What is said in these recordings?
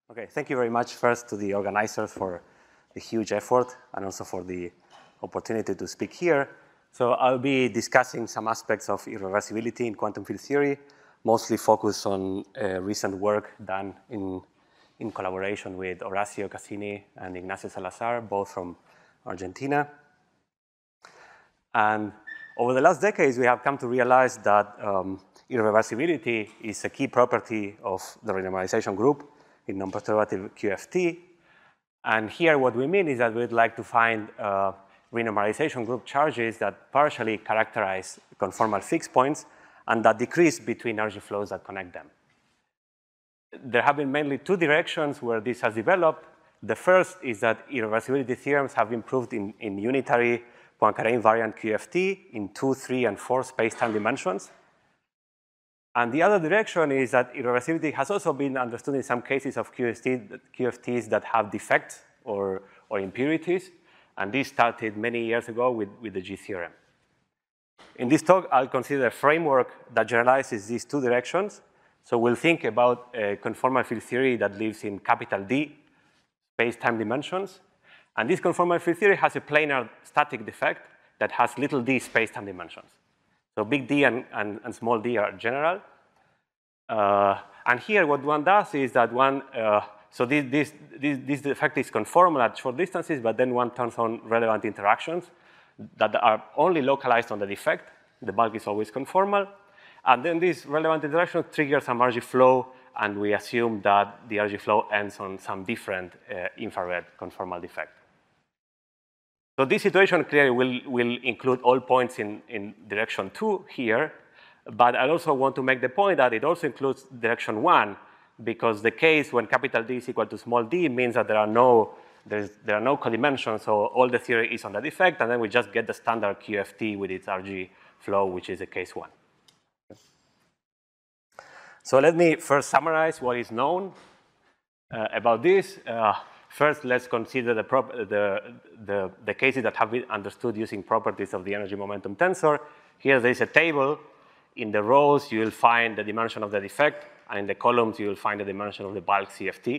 Okay, thank you very much first to the organizers for the huge effort and also for the opportunity to speak here. So I'll be discussing some aspects of irreversibility in quantum field theory, mostly focused on recent work done in collaboration with Horacio Cassini and Ignacio Salazar, both from Argentina. And over the last decades, we have come to realize that irreversibility is a key property of the renormalization group in non-perturbative QFT. And here what we mean is that we'd like to find renormalization group charges that partially characterize conformal fixed points and that decrease between energy flows that connect them. There have been mainly two directions where this has developed. The first is that irreversibility theorems have been proved in unitary Poincare invariant QFT in 2, 3, and 4 space-time dimensions. And the other direction is that irreversibility has also been understood in some cases of QFTs that have defects or impurities. And this started many years ago with the G theorem. In this talk, I'll consider a framework that generalizes these two directions. So we'll think about a conformal field theory that lives in capital D space-time dimensions. And this conformal field theory has a planar static defect that has little d space-time dimensions. So big D and small d are general. And here what one does is that so this defect is conformal at short distances, but then one turns on relevant interactions that are only localized on the defect. The bulk is always conformal. And then this relevant interaction triggers some energy flow, and we assume that the energy flow ends on some different infrared conformal defect. So this situation clearly will include all points in direction 2 here, but I also want to make the point that it also includes direction 1, because the case when capital D is equal to small d means that there are no codimensions, so all the theory is on the defect, and then we just get the standard QFT with its RG flow, which is the case 1. So let me first summarize what is known about this. First, let's consider the cases that have been understood using properties of the energy momentum tensor. Here there is a table. In the rows, you will find the dimension of the defect, and in the columns, you will find the dimension of the bulk CFT.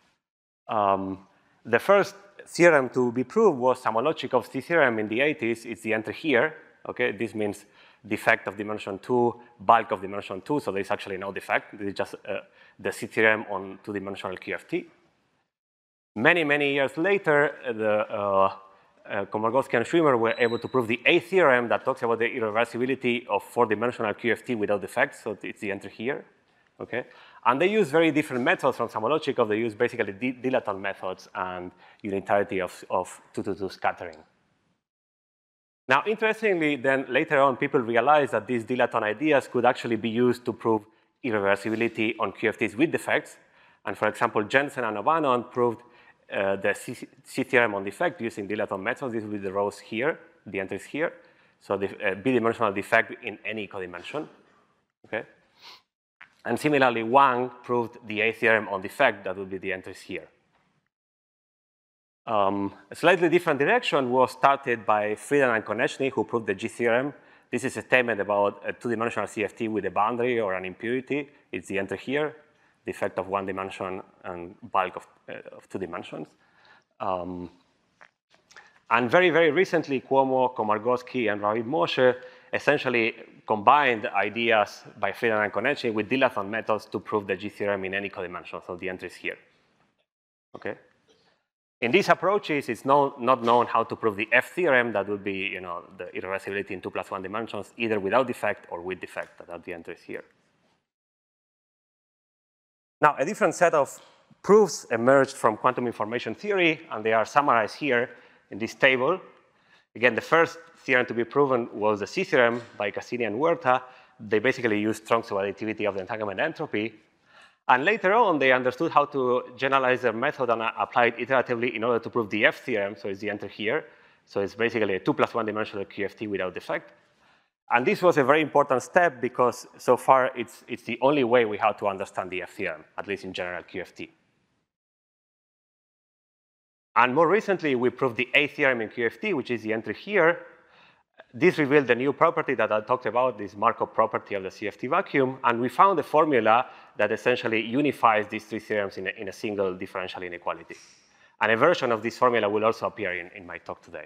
The first theorem to be proved was Samolotchikov's theorem in the 80s. It's the entry here. Okay, this means defect of dimension 2, bulk of dimension 2, so there's actually no defect. This is just the C theorem on two-dimensional QFT. Many, many years later, Komorgowski and Schwimmer were able to prove the A theorem that talks about the irreversibility of four-dimensional QFT without defects, so it's the entry here. Okay? And they use very different methods from Samolotchikov. They use basically dilaton methods and unitarity of 2-to-2 scattering. Now, interestingly, then later on, people realized that these dilaton ideas could actually be used to prove irreversibility on QFTs with defects. And for example, Jensen and O'Bannon proved the C theorem on defect using dilaton methods. This will be the rows here, the entries here. So the bidimensional defect in any codimension. Okay? And similarly, Wang proved the A theorem on defect. That would be the entries here. A slightly different direction was started by Friedan and Konechny, who proved the G theorem. This is a statement about a two-dimensional CFT with a boundary or an impurity. It's the entry here, the effect of one dimension and bulk of 2 dimensions. And very, very recently, Cuomo, Komorgowski, and Ravid Moshe essentially combined ideas by Friedan and Konechny with dilaton methods to prove the G theorem in any codimension. So the entry is here. Okay? In these approaches, it's not known how to prove the F theorem. That would be, the irreversibility in 2 + 1 dimensions, either without defect or with defect. That are the entries here. Now, a different set of proofs emerged from quantum information theory, and they are summarized here in this table. Again, the first theorem to be proven was the C theorem by Cassini and Huerta. They basically used Strong's additivity of the entanglement entropy. And later on, they understood how to generalize their method and apply it iteratively in order to prove the F theorem. So it's the entry here. So it's basically a 2 + 1 dimensional QFT without defect. And this was a very important step because so far it's the only way we have to understand the F theorem, at least in general QFT. And more recently, we proved the A theorem in QFT, which is the entry here. This revealed the new property that I talked about, this Markov property of the CFT vacuum, and we found a formula that essentially unifies these three theorems in a single differential inequality. And a version of this formula will also appear in my talk today.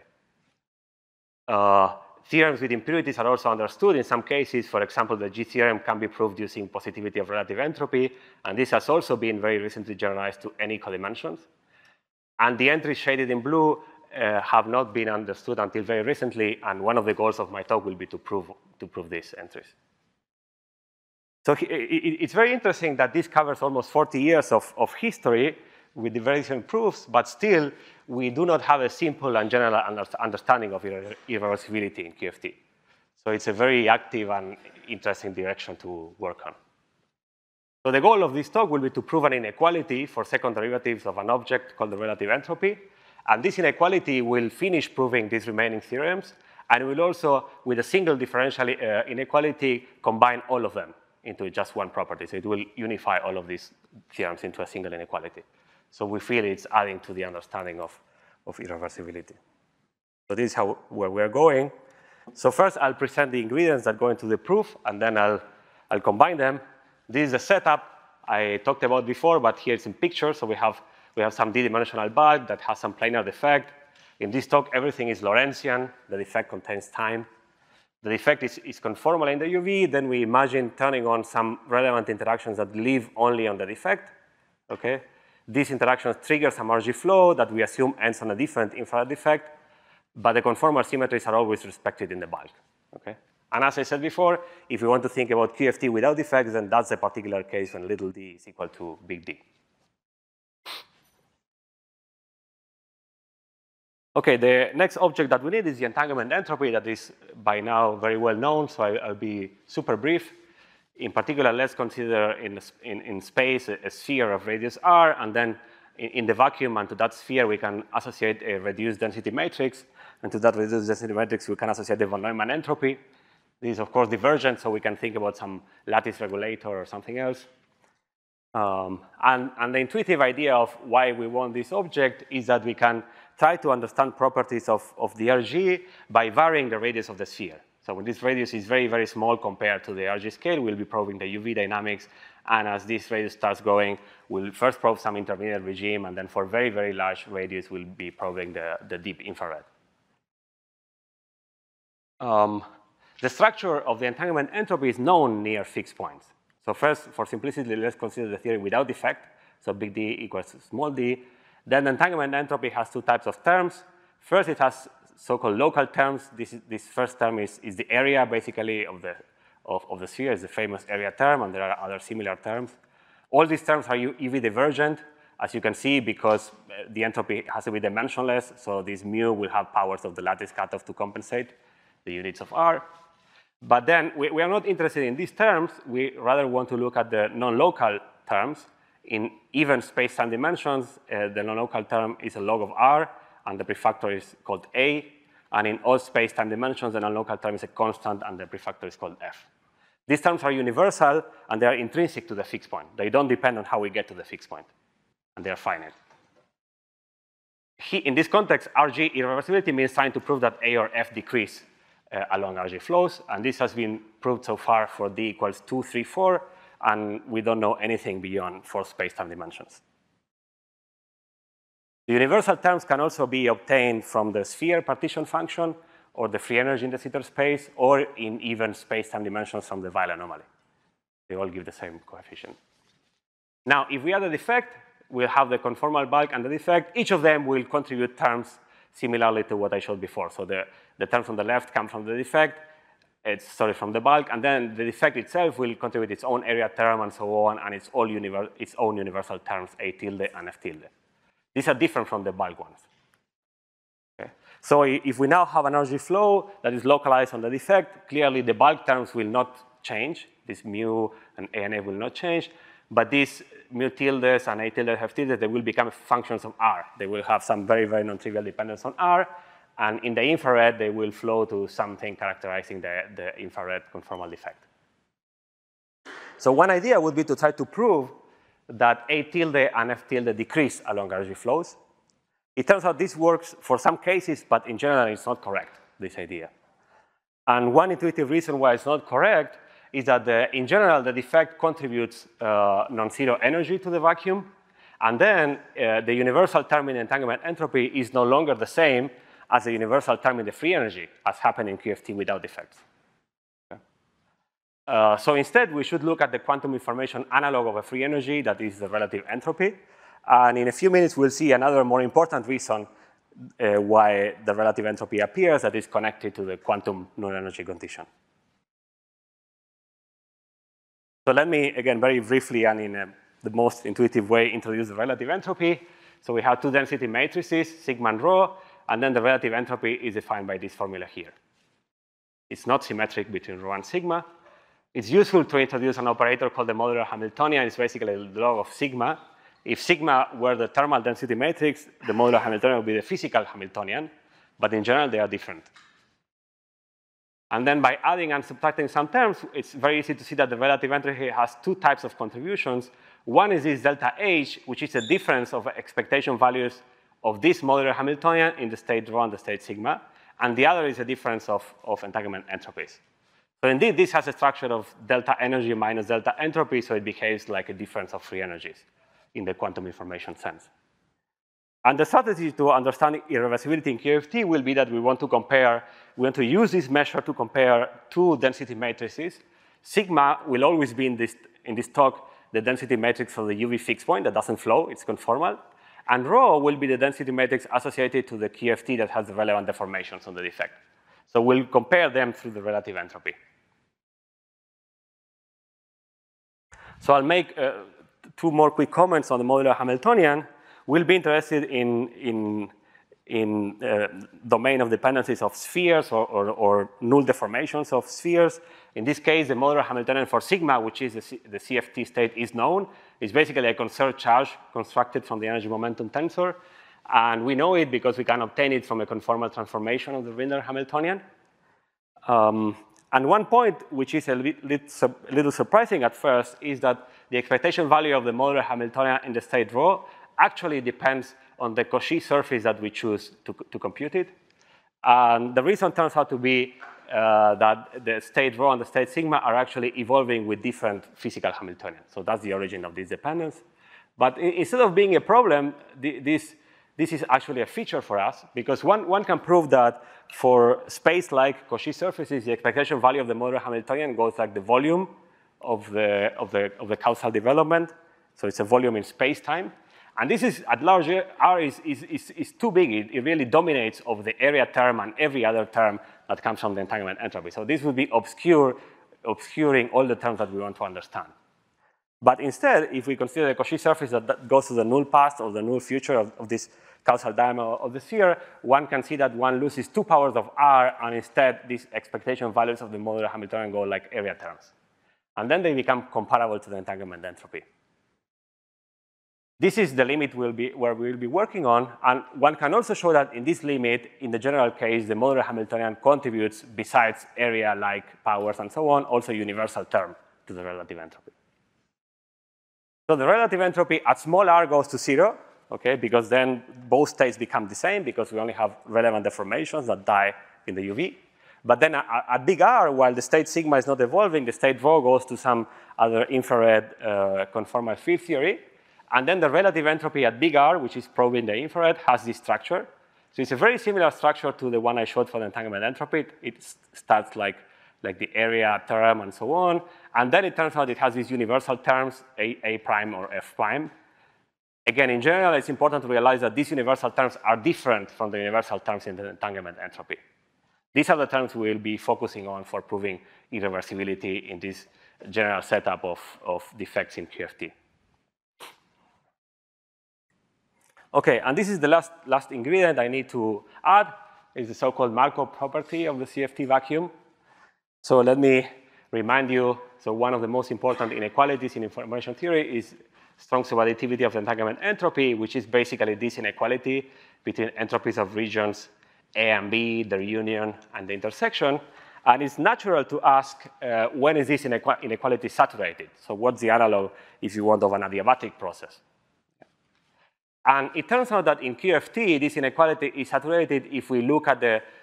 Theorems with impurities are also understood in some cases. For example, the G theorem can be proved using positivity of relative entropy, and this has also been very recently generalized to any codimensions. And the entries shaded in blue have not been understood until very recently, and one of the goals of my talk will be to prove these entries. So it's very interesting that this covers almost 40 years of history with the very different proofs, but still we do not have a simple and general understanding of irreversibility in QFT. So it's a very active and interesting direction to work on. So the goal of this talk will be to prove an inequality for second derivatives of an object called the relative entropy. And this inequality will finish proving these remaining theorems, and will also, with a single differential inequality, combine all of them into just one property. So it will unify all of these theorems into a single inequality. So we feel it's adding to the understanding of irreversibility. So this is where we're going. So first, I'll present the ingredients that go into the proof, and then I'll combine them. This is the setup I talked about before, but here it's in pictures. So we have some d-dimensional bulk that has some planar defect. In this talk, everything is Lorentzian. The defect contains time. The defect is conformal in the UV. Then we imagine turning on some relevant interactions that live only on the defect. Okay? These interactions trigger some RG flow that we assume ends on a different infrared defect, but the conformal symmetries are always respected in the bulk. Okay? And as I said before, if we want to think about QFT without defects, then that's a particular case when little d is equal to big D. Okay, the next object that we need is the entanglement entropy that is by now very well known, so I'll be super brief. In particular, let's consider in space a sphere of radius r, and then in the vacuum, and to that sphere we can associate a reduced density matrix, and to that reduced density matrix we can associate the von Neumann entropy. This is, of course, divergent, so we can think about some lattice regulator or something else. And the intuitive idea of why we want this object is that we can try to understand properties of the RG by varying the radius of the sphere. So when this radius is very, very small compared to the RG scale, we'll be probing the UV dynamics. And as this radius starts going, we'll first probe some intermediate regime. And then for very, very large radius, we'll be probing the deep infrared. The structure of the entanglement entropy is known near fixed points. So first, for simplicity, let's consider the theory without defect. So big D equals small d. Then the entanglement entropy has two types of terms. First, it has so-called local terms. This first term is the area, basically, of the sphere. It's the famous area term, and there are other similar terms. All these terms are UV divergent, as you can see, because the entropy has to be dimensionless. So this mu will have powers of the lattice cutoff to compensate the units of R. But then we are not interested in these terms. We rather want to look at the non-local terms. In even space-time dimensions, the non-local term is a log of R, and the prefactor is called A. And in all space-time dimensions, the non-local term is a constant, and the prefactor is called F. These terms are universal, and they are intrinsic to the fixed point. They don't depend on how we get to the fixed point, and they are finite. In this context, RG irreversibility means trying to prove that A or F decrease along RG flows, and this has been proved so far for D equals 2, 3, 4, and we don't know anything beyond 4 space-time dimensions. The universal terms can also be obtained from the sphere partition function or the free energy in the Sitter space, or in even space-time dimensions from the Weyl anomaly. They all give the same coefficient. Now, if we add a defect, we'll have the conformal bulk and the defect. Each of them will contribute terms similarly to what I showed before. So the terms on the left come from the defect, from the bulk, and then the defect itself will contribute its own area term and so on, and its own universal terms, A tilde and F tilde. These are different from the bulk ones. Okay? So if we now have an RG flow that is localized on the defect, clearly the bulk terms will not change. This mu and A and F will not change, but these mu tildes and A tilde, F tilde, they will become functions of R. They will have some very, very non-trivial dependence on R, and in the infrared, they will flow to something characterizing the infrared conformal defect. So one idea would be to try to prove that A tilde and F tilde decrease along RG flows. It turns out this works for some cases, but in general, it's not correct, this idea. And one intuitive reason why it's not correct is that in general, the defect contributes non-zero energy to the vacuum. And then the universal term in entanglement entropy is no longer the same as the universal term in the free energy, as happened in QFT without defects. Okay. So instead, we should look at the quantum information analog of a free energy, that is the relative entropy. And in a few minutes, we'll see another more important reason why the relative entropy appears that is connected to the quantum null energy condition. So let me, again, very briefly and in the most intuitive way, introduce the relative entropy. So we have two density matrices, sigma and rho, and then the relative entropy is defined by this formula here. It's not symmetric between rho and sigma. It's useful to introduce an operator called the modular Hamiltonian. It's basically the log of sigma. If sigma were the thermal density matrix, the modular Hamiltonian would be the physical Hamiltonian, but in general, they are different. And then by adding and subtracting some terms, it's very easy to see that the relative entropy has two types of contributions. One is this delta H, which is a difference of expectation values of this modular Hamiltonian in the state rho and the state sigma. And the other is a difference of entanglement entropies. So indeed, this has a structure of delta energy minus delta entropy, so it behaves like a difference of free energies in the quantum information sense. And the strategy to understand irreversibility in QFT will be that we want to use this measure to compare two density matrices. Sigma will always be in this talk the density matrix for the UV fixed point that doesn't flow, it's conformal. And rho will be the density matrix associated to the QFT that has the relevant deformations on the defect. So we'll compare them through the relative entropy. So I'll make two more quick comments on the modular Hamiltonian. We'll be interested in domain of dependencies of spheres or null deformations of spheres. In this case, the modular Hamiltonian for sigma, which is the CFT state, is known. It's basically a conserved charge constructed from the energy momentum tensor. And we know it because we can obtain it from a conformal transformation of the Wigner Hamiltonian. And one point, which is a little surprising at first, is that the expectation value of the modular Hamiltonian in the state rho actually depends on the Cauchy surface that we choose to compute it. And the reason turns out to be that the state rho and the state sigma are actually evolving with different physical Hamiltonians. So that's the origin of this dependence. But instead of being a problem, this is actually a feature for us, because one can prove that for space-like Cauchy surfaces, the expectation value of the modular Hamiltonian goes like the volume of the causal development. So it's a volume in space-time. And this is, at large R is too big. It really dominates over the area term and every other term that comes from the entanglement entropy. So this would be obscuring all the terms that we want to understand. But instead, if we consider the Cauchy surface that goes to the null past or the null future of this causal diameter of the sphere, one can see that one loses 2 powers of R, and instead these expectation values of the modular Hamiltonian go like area terms. And then they become comparable to the entanglement entropy. This is the limit where we'll be working on, and one can also show that in this limit, in the general case, the modular Hamiltonian contributes, besides area-like powers and so on, also universal term to the relative entropy. So the relative entropy at small r goes to 0, okay, because then both states become the same because we only have relevant deformations that die in the UV. But then at big R, while the state sigma is not evolving, the state rho goes to some other infrared conformal field theory. And then the relative entropy at big R, which is probing the infrared, has this structure. So it's a very similar structure to the one I showed for the entanglement entropy. It starts like the area term and so on. And then it turns out it has these universal terms, A prime or F prime. Again, in general, it's important to realize that these universal terms are different from the universal terms in the entanglement entropy. These are the terms we'll be focusing on for proving irreversibility in this general setup of defects in QFT. Okay, and this is the last ingredient I need to add, is the so-called Markov property of the CFT vacuum. So let me remind you, so one of the most important inequalities in information theory is strong subadditivity of the entanglement entropy, which is basically this inequality between entropies of regions A and B, their union, and the intersection. And it's natural to ask, when is this inequality saturated? So what's the analog, if you want, of an adiabatic process? And it turns out that in QFT, this inequality is saturated if we look at the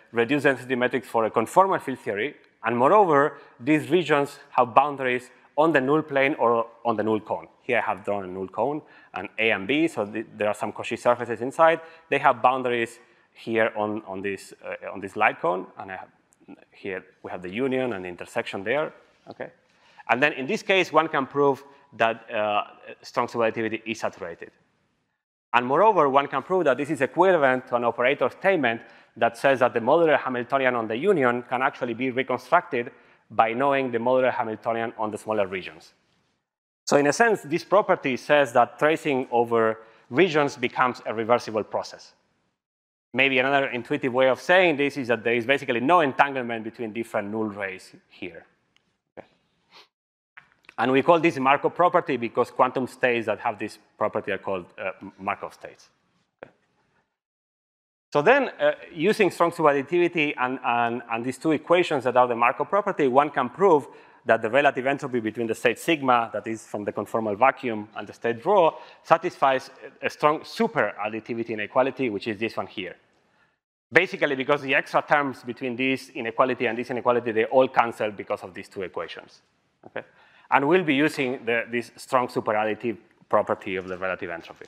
reduced density metrics for a conformal field theory. And moreover, these regions have boundaries on the null plane or on the null cone. Here I have drawn a null cone, and A and B, so there are some Cauchy surfaces inside. They have boundaries here on this light cone, and here we have the union and the intersection there, okay? And then in this case, one can prove that strong superadditivity is saturated. And moreover, one can prove that this is equivalent to an operator statement that says that the modular Hamiltonian on the union can actually be reconstructed by knowing the modular Hamiltonian on the smaller regions. So in a sense, this property says that tracing over regions becomes a reversible process. Maybe another intuitive way of saying this is that there is basically no entanglement between different null rays here. Okay. And we call this Markov property because quantum states that have this property are called Markov states. Okay. So then, using strong superadditivity and these two equations that are the Markov property, one can prove that the relative entropy between the state sigma, that is from the conformal vacuum, and the state rho, satisfies a strong superadditivity inequality, which is this one here. Basically, because the extra terms between this inequality and this inequality, they all cancel because of these two equations. Okay? And we'll be using this strong superadditive property of the relative entropy.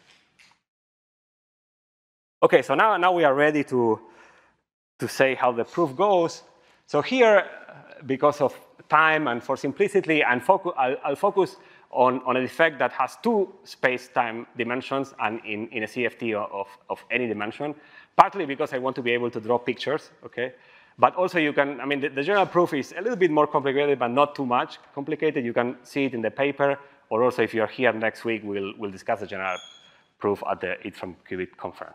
Okay, so now we are ready to say how the proof goes. So here, because of time and for simplicity, I'll focus on a defect that has two space-time dimensions and in a CFT of any dimension, partly because I want to be able to draw pictures, okay? But also you can, I mean, the general proof is a little bit more complicated, but not too much complicated. You can see it in the paper, or also if you're here next week, we'll discuss the general proof at the EAT from Qubit conference.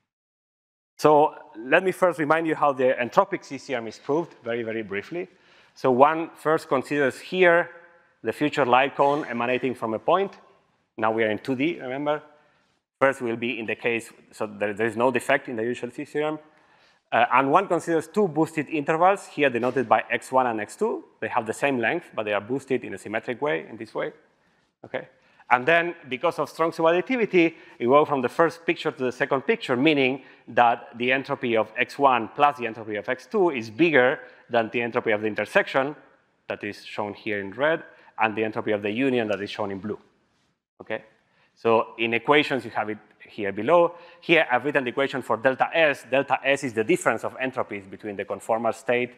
So let me first remind you how the entropic C theorem is proved, very, very briefly. So one first considers here the future light cone emanating from a point. Now we are in 2D, remember? First will be in the case, so there is no defect in the usual C theorem. And one considers two boosted intervals, here denoted by x1 and x2. They have the same length, but they are boosted in a symmetric way, in this way. Okay? And then, because of strong superadditivity, we go from the first picture to the second picture, meaning that the entropy of x1 plus the entropy of x2 is bigger than the entropy of the intersection, that is shown here in red, and the entropy of the union that is shown in blue. Okay? So in equations, you have it here below. Here, I've written the equation for delta S. Delta S is the difference of entropies between the conformal state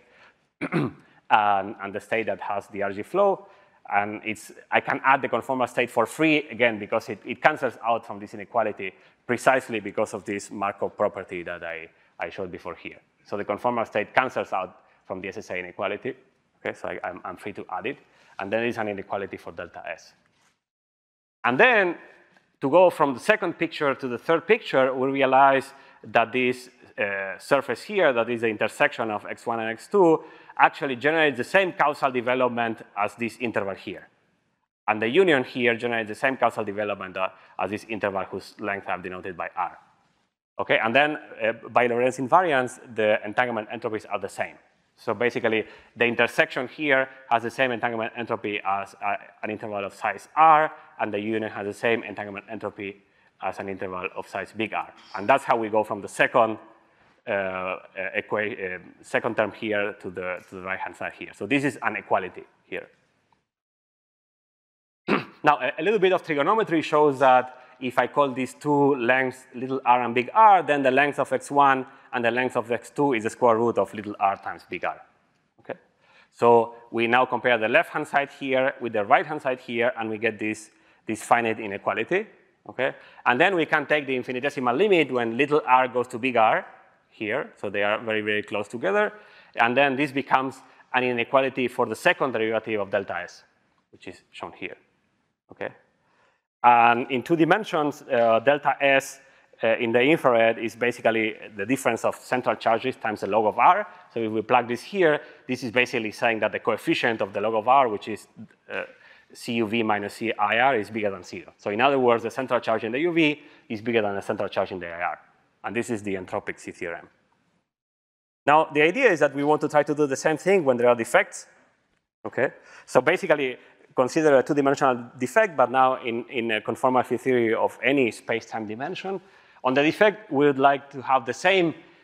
and the state that has the RG flow. And I can add the conformal state for free, again, because it cancels out from this inequality precisely because of this Markov property that I showed before here. So the conformal state cancels out from the SSA inequality. Okay, so I'm free to add it. And then there's an inequality for delta S. And then, to go from the second picture to the third picture, we realize that this surface here, that is the intersection of x1 and x2, actually generates the same causal development as this interval here. And the union here generates the same causal development as this interval whose length I've denoted by R. Okay, and then by Lorentz invariance, the entanglement entropies are the same. So basically, the intersection here has the same entanglement entropy as an interval of size R, and the union has the same entanglement entropy as an interval of size big R. And that's how we go from the second second term here to the right-hand side here. So this is an equality here. Now, a little bit of trigonometry shows that if I call these two lengths little r and big R, then the length of x1 and the length of x2 is the square root of little r times big R. Okay? So we now compare the left-hand side here with the right-hand side here, and we get this finite inequality. Okay? And then we can take the infinitesimal limit when little r goes to big R here. So they are very, very close together. And then this becomes an inequality for the second derivative of delta S, which is shown here. Okay? And in 2 dimensions, delta S in the infrared is basically the difference of central charges times the log of R. So if we plug this here, this is basically saying that the coefficient of the log of R, which is CUV minus CIR, is bigger than 0. So in other words, the central charge in the UV is bigger than the central charge in the IR. And this is the entropic C theorem. Now, the idea is that we want to try to do the same thing when there are defects. Okay? So basically, consider a 2-dimensional defect, but now in a conformal field theory of any space-time dimension. On the defect, we would like to have the same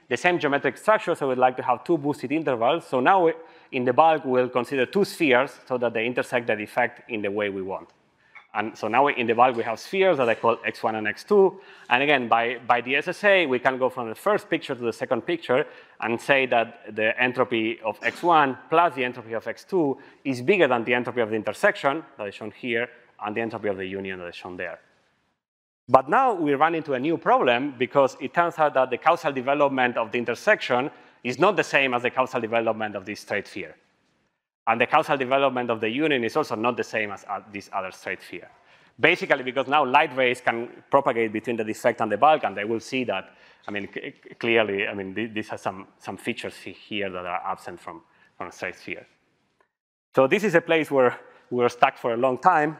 the same geometric structure, so we'd like to have two boosted intervals. So now in the bulk, we'll consider two spheres so that they intersect the defect in the way we want. And so now in the bulk, we have spheres that I call x1 and x2. And again, by the SSA, we can go from the first picture to the second picture and say that the entropy of x1 plus the entropy of x2 is bigger than the entropy of the intersection that is shown here and the entropy of the union that is shown there. But now we run into a new problem because it turns out that the causal development of the intersection is not the same as the causal development of this straight sphere. And the causal development of the union is also not the same as this other straight sphere. Basically, because now light rays can propagate between the defect and the bulk, and they will see that, I mean, clearly, I mean, this has some features here that are absent from a straight sphere. So this is a place where we were stuck for a long time.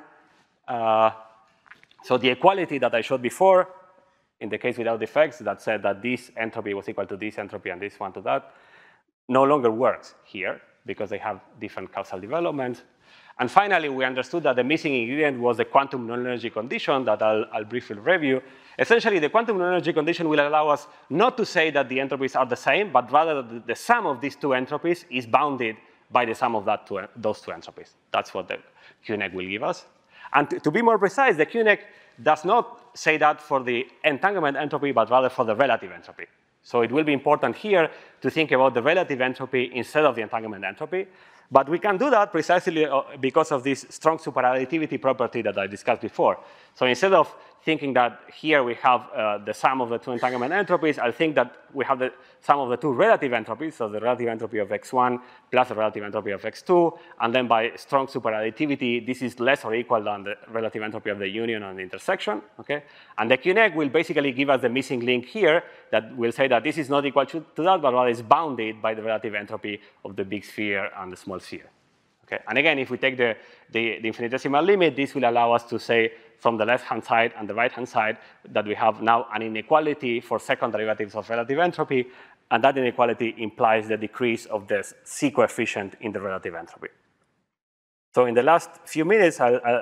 So the equality that I showed before, in the case without defects, that said that this entropy was equal to this entropy and this one to that, no longer works here, because they have different causal developments. And finally, we understood that the missing ingredient was the quantum non-energy condition that I'll briefly review. Essentially, the quantum non-energy condition will allow us not to say that the entropies are the same, but rather that the sum of these two entropies is bounded by the sum of those two entropies. That's what the QNEC will give us. And to be more precise, the QNEC does not say that for the entanglement entropy, but rather for the relative entropy. So it will be important here to think about the relative entropy instead of the entanglement entropy. But we can do that precisely because of this strong superadditivity property that I discussed before. So instead of thinking that here we have the sum of the two entanglement entropies, I'll think that we have the sum of the two relative entropies, so the relative entropy of x1 plus the relative entropy of x2, and then by strong superadditivity, this is less or equal than the relative entropy of the union and the intersection, okay? And the QNEC will basically give us the missing link here that will say that this is not equal to that, but rather is bounded by the relative entropy of the big sphere and the small sphere. Okay? And again, if we take the infinitesimal limit, this will allow us to say from the left-hand side and the right-hand side that we have now an inequality for second derivatives of relative entropy, and that inequality implies the decrease of the C coefficient in the relative entropy. So in the last few minutes,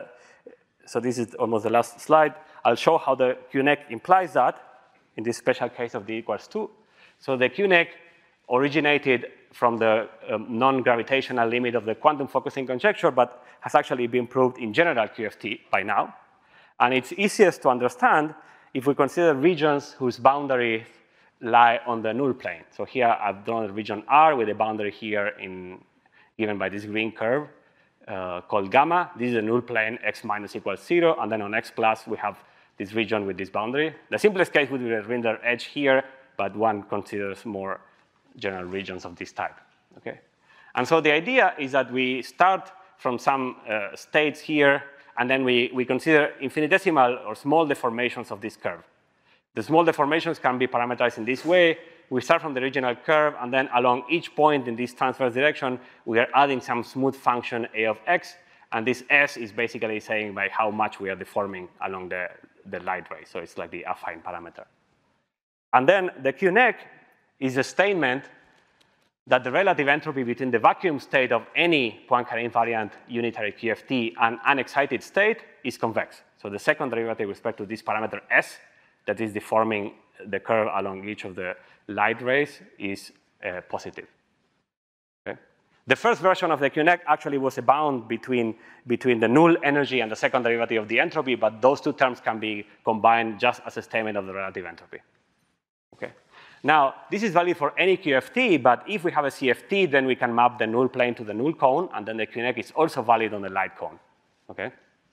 so this is almost the last slide, I'll show how the QNEC implies that in this special case of d equals 2. So the QNEC originated from the non-gravitational limit of the quantum focusing conjecture, but has actually been proved in general QFT by now. And it's easiest to understand if we consider regions whose boundaries lie on the null plane. So here I've drawn a region R with a boundary here given by this green curve called gamma. This is a null plane, x minus equals 0, and then on x plus we have this region with this boundary. The simplest case would be a rendered edge here, but one considers more general regions of this type, okay? And so the idea is that we start from some states here, and then we consider infinitesimal or small deformations of this curve. The small deformations can be parameterized in this way. We start from the original curve, and then along each point in this transverse direction, we are adding some smooth function a of x, and this s is basically saying by how much we are deforming along the light ray. So it's like the affine parameter. And then the QNEC is a statement that the relative entropy between the vacuum state of any Poincare invariant unitary QFT and unexcited state is convex. So the second derivative with respect to this parameter S that is deforming the curve along each of the light rays is positive. Okay? The first version of the QNEC actually was a bound between the null energy and the second derivative of the entropy, but those two terms can be combined just as a statement of the relative entropy. Okay? Now, this is valid for any QFT, but if we have a CFT, then we can map the null plane to the null cone, and then the QNEC is also valid on the light cone. Okay?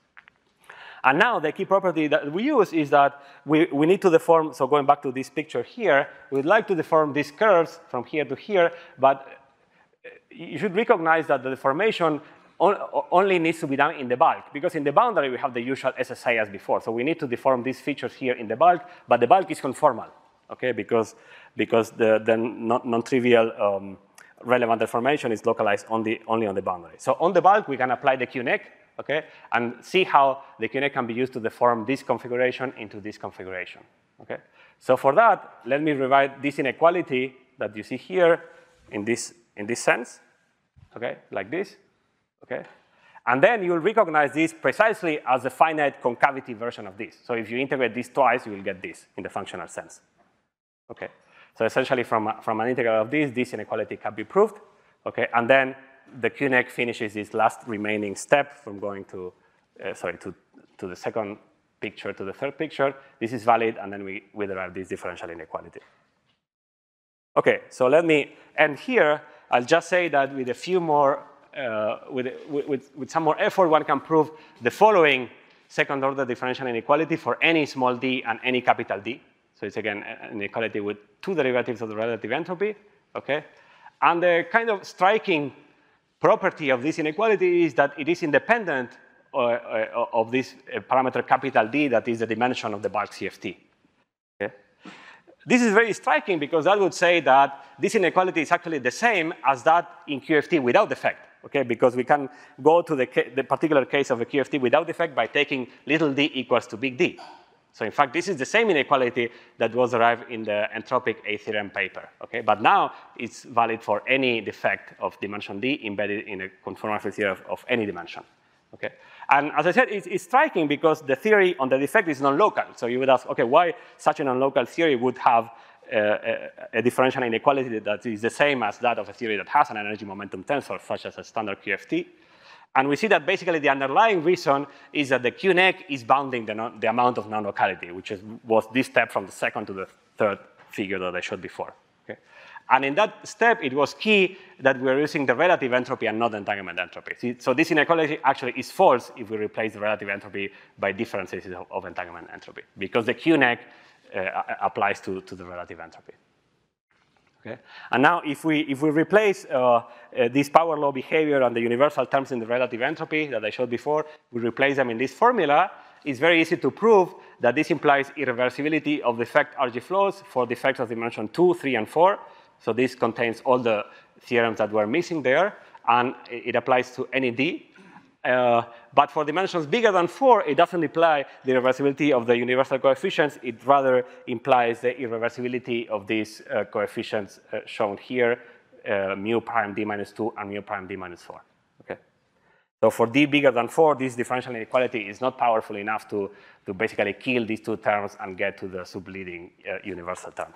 And now the key property that we use is that we need to deform, so going back to this picture here, we'd like to deform these curves from here to here, but you should recognize that the deformation only needs to be done in the bulk, because in the boundary we have the usual SSA as before. So we need to deform these features here in the bulk, but the bulk is conformal, okay, because the non-trivial relevant deformation is localized only on the boundary. So on the bulk, we can apply the QNEC, okay, and see how the QNEC can be used to deform this configuration into this configuration, okay? So for that, let me rewrite this inequality that you see here in this sense, okay, like this, okay? And then you'll recognize this precisely as a finite concavity version of this. So if you integrate this twice, you will get this in the functional sense, okay? So essentially, from an integral of this inequality can be proved, okay? And then the QNEC finishes this last remaining step from going to, to the second picture to the third picture. This is valid, and then we derive this differential inequality. Okay, so let me end here. I'll just say that with a few more, with some more effort, one can prove the following second-order differential inequality for any small d and any capital D. So it's, again, an inequality with two derivatives of the relative entropy, okay? And the kind of striking property of this inequality is that it is independent of this parameter capital D that is the dimension of the bulk CFT. Okay? This is very striking because that would say that this inequality is actually the same as that in QFT without defect. Okay, because we can go to the particular case of a QFT without defect by taking little d equals to big D. So in fact, this is the same inequality that was derived in the entropic A-theorem paper. Okay, but now it's valid for any defect of dimension D embedded in a conformal theory of any dimension. Okay, and as I said, it's striking because the theory on the defect is non-local. So you would ask, okay, why such a non-local theory would have a differential inequality that is the same as that of a theory that has an energy momentum tensor, such as a standard QFT. And we see that basically the underlying reason is that the QNEC is bounding the amount of non-locality, which was this step from the second to the third figure that I showed before. Okay? And in that step, it was key that we were using the relative entropy and not the entanglement entropy. See, so this inequality actually is false if we replace the relative entropy by differences of entanglement entropy, because the QNEC applies to the relative entropy. Okay? And now, if we replace this power law behavior and the universal terms in the relative entropy that I showed before, we replace them in this formula, it's very easy to prove that this implies irreversibility of the effect RG flows for the effects of dimension 2, 3, and 4. So this contains all the theorems that were missing there, and it applies to any D. But for dimensions bigger than 4, it doesn't imply the irreversibility of the universal coefficients. It rather implies the irreversibility of these coefficients shown here, mu prime d minus 2 and mu prime d minus 4. Okay? So for d bigger than 4, this differential inequality is not powerful enough to basically kill these two terms and get to the subleading universal terms.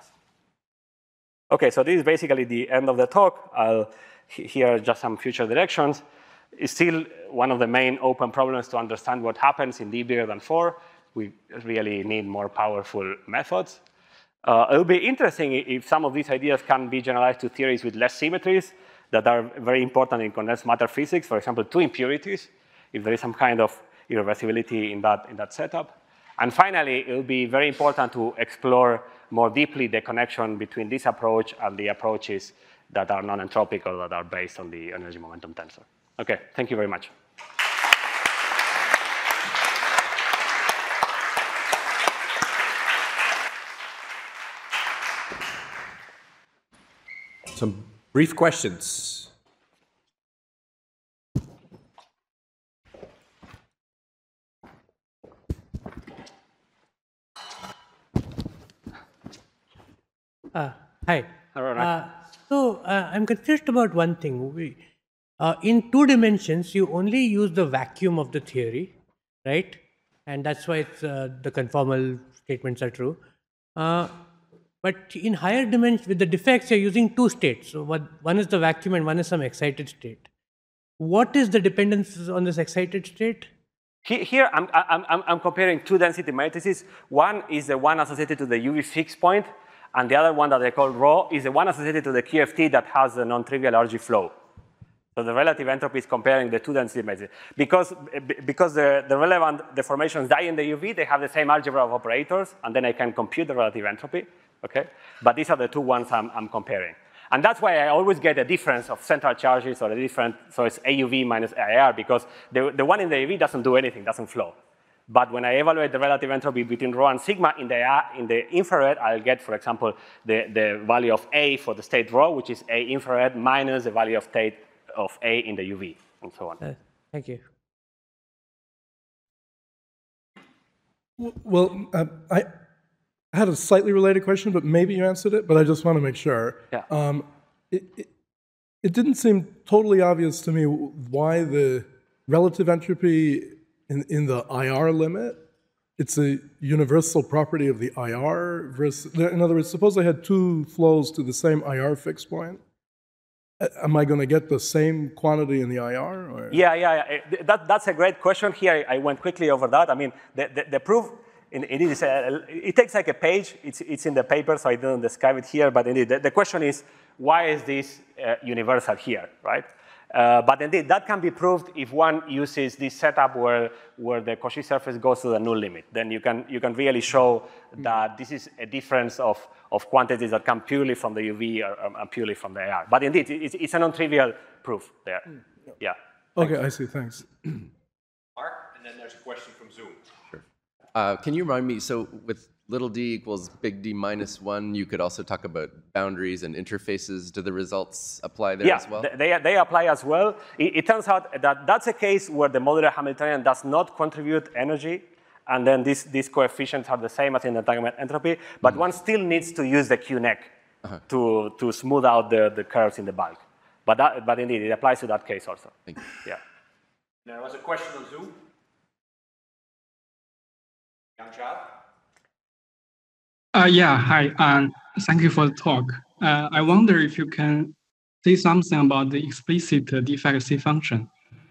Okay, so this is basically the end of the talk. Here are just some future directions. It's still one of the main open problems to understand what happens in d bigger than 4. We really need more powerful methods. It would be interesting if some of these ideas can be generalized to theories with less symmetries that are very important in condensed matter physics, for example, two impurities, if there is some kind of irreversibility in that setup. And finally, it will be very important to explore more deeply the connection between this approach and the approaches that are non-entropic or that are based on the energy momentum tensor. Okay, thank you very much. Some brief questions. Hi. Hello, So I'm confused about one thing. In 2 dimensions, you only use the vacuum of the theory, right? And that's why it's, the conformal statements are true. But in higher dimensions, with the defects, you're using 2 states. So one is the vacuum and one is some excited state. What is the dependence on this excited state? Here, I'm comparing 2 density matrices. One is the one associated to the UV fixed point, and the other one that I call rho is the one associated to the QFT that has a non-trivial RG flow. So the relative entropy is comparing the 2 density matrices. Because the relevant deformations die in the UV, they have the same algebra of operators, and then I can compute the relative entropy. Okay? But these are the 2 ones I'm comparing. And that's why I always get a difference of central charges or a different, so it's AUV minus AIR, because the one in the UV doesn't do anything, doesn't flow. But when I evaluate the relative entropy between rho and sigma in the infrared, I'll get, for example, the value of A for the state rho, which is A infrared, minus the value of state of A in the UV, and so on. Thank you. Well, I had a slightly related question, but maybe you answered it, but I just want to make sure. Yeah. It didn't seem totally obvious to me why the relative entropy in the IR limit it's a universal property of the IR versus, in other words, suppose I had two flows to the same IR fixed point. Am I going to get the same quantity in the IR? Or? Yeah. That's a great question. Here, I went quickly over that. I mean, the proof, it takes like a page. It's in the paper, so I didn't describe it here. But indeed, the question is, why is this universal here, right? But indeed, that can be proved if one uses this setup where the Cauchy surface goes to the null limit. Then you can really show that this is a difference of quantities that come purely from the UV or purely from the AR. But indeed, it's a non-trivial proof there. Yeah. Okay, I see. Thanks. Mark, and then there's a question from Zoom. Sure. Can you remind me, so with little d equals big D minus 1, you could also talk about boundaries and interfaces. Do the results apply there as well? Yeah, they apply as well. It turns out that that's a case where the modular Hamiltonian does not contribute energy, and then these coefficients are the same as in the entanglement entropy, but one still needs to use the QNEC to smooth out the curves in the bulk. But indeed, it applies to that case also. Thank you. Yeah. There was a question on Zoom. Yang Zhao? Yeah, hi. Thank you for the talk. I wonder if you can say something about the explicit defect C function.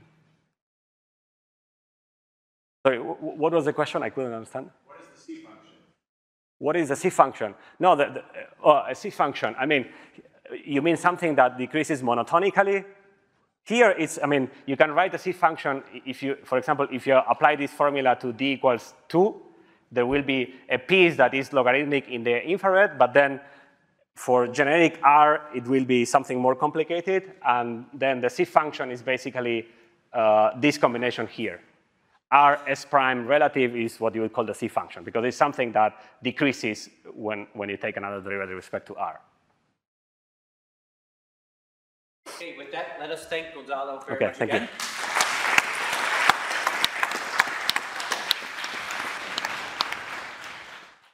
Sorry, what was the question? I couldn't understand. What is the C function? What is the C function? No, a C function. I mean, you mean something that decreases monotonically? Here, you can write a C function if you, for example, if you apply this formula to D equals 2, there will be a piece that is logarithmic in the infrared, but then for generic R, it will be something more complicated, and then the C function is basically this combination here. R S prime relative is what you would call the C function, because it's something that decreases when you take another derivative with respect to R. Okay, with that, let us thank Gonzalo very much thank again. You.